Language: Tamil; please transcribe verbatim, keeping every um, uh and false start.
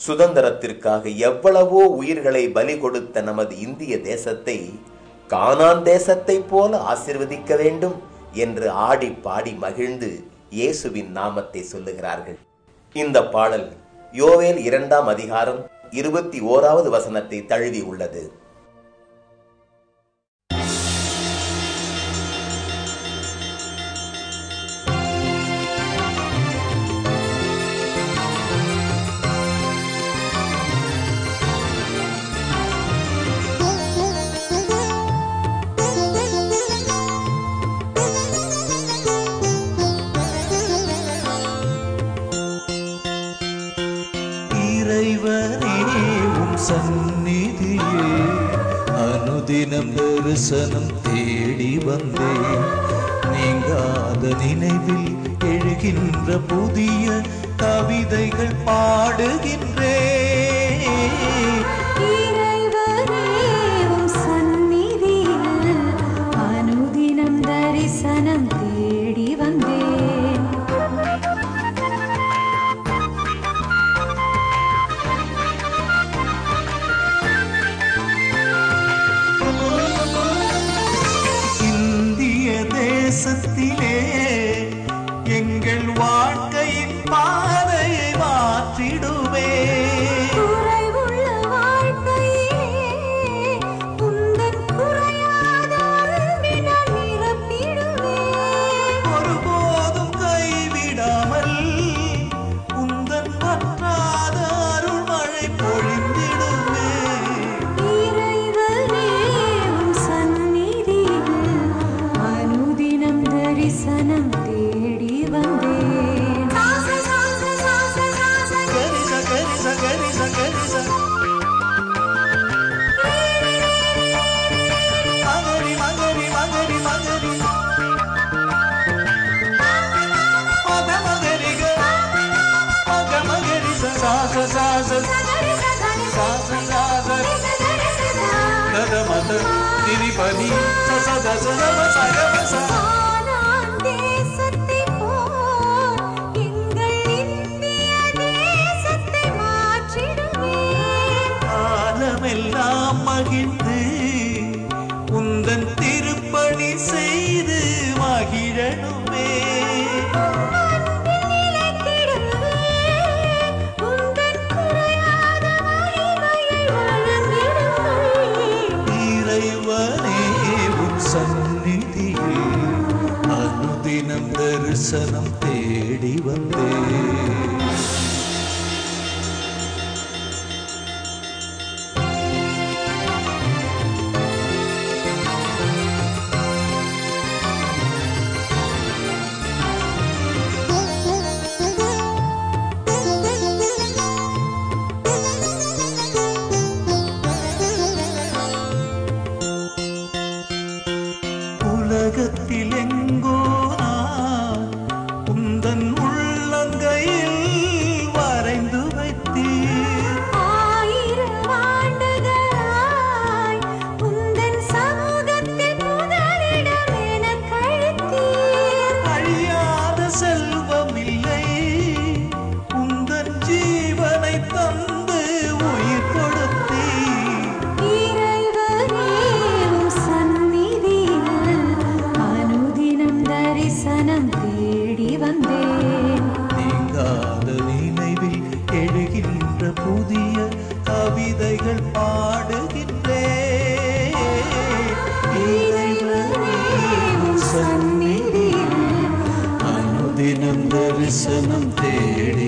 சுதந்திரத்திற்காக எவ்வளவோ உயிர்களை பலி கொடுத்த நமது இந்திய தேசத்தை கானான் தேசத்தை போல ஆசீர்வதிக்க வேண்டும் என்று ஆடி பாடி மகிழ்ந்து இயேசுவின் நாமத்தை சொல்லுகிறார்கள். இந்த பாடல் யோவேல் இரண்டாம் அதிகாரம் இருபத்தி ஓராவது வசனத்தை தழுவி உள்ளது. சந்நிதியே அனுதினம் தரிசனம் தேடி வந்தேன். நீங்காத நினைவில் எழுகின்ற புதிய கவிதைகள் பாடுகின்றேன். சந்நிதியில் அனுதினம் தரிசனம் தேடி வந்தேன். தேசத்திலே எங்கள் வாழ்க்கையின் பாதையை மாற்றிடுவே. குறைவுள்ள வாழ்க்கையிலே உந்தன் குறையாத அன்பினால் நிரப்பிடுவே. ஒருபோதும் கைவிடாமல் உந்தன் வற்றாத அருள் மழை பொழிந்திடுவே. இறைவனே உம் சந்நிதியில் அனுதினம் தரிசனம் தேடி வந்தேன். கரிச கரிச கரிச கரிச மகரி மகரி மகரி மகரி மக மகரிக மக மகரி சாச சாச சாச சாச கத மத திரிபதி சச தச நம சகவச. கானான் தேசத்தைப் போல் எங்கள் இந்திய தேசத்தை மாற்றிடுவேன். காலமெல்லாம் மகிழ்ந்து உந்தன் திருப்பணி செய்து மகிழனுமே. அன்பில் நிலைத்திடுவேன். உந்தன் குறையாத மகிமையை வழங்கிடுவேன். இறைவனே உன் சந்நிதியே அனுதினம் தரிசனம் தேடி வந்தேன். உலகத்தில் எங்கோ நான் உந்தன் உள்ளங்கையில் வரைந்து வைத்தீர். ஆயிரம் ஆண்டுகளாய் உந்தன் சமூகத்தில் முதலிடம் எனக் அளித்தீர். அழியாத செல்வம் இல்லை உந்தன் ஜீவனை தந்து உயிர் கொடுத்தீர். இறைவனே உம் சந்நிதியில் அனுதினம் தரிசனம் தேடி வந்தேன். நீங்காத நினைவில் எழுகின்ற புதிய கவிதைகள் பாடுகின்றேன். இறைவனே உன் சந்நிதியில் அனுதினம் தரிசனம் தேடி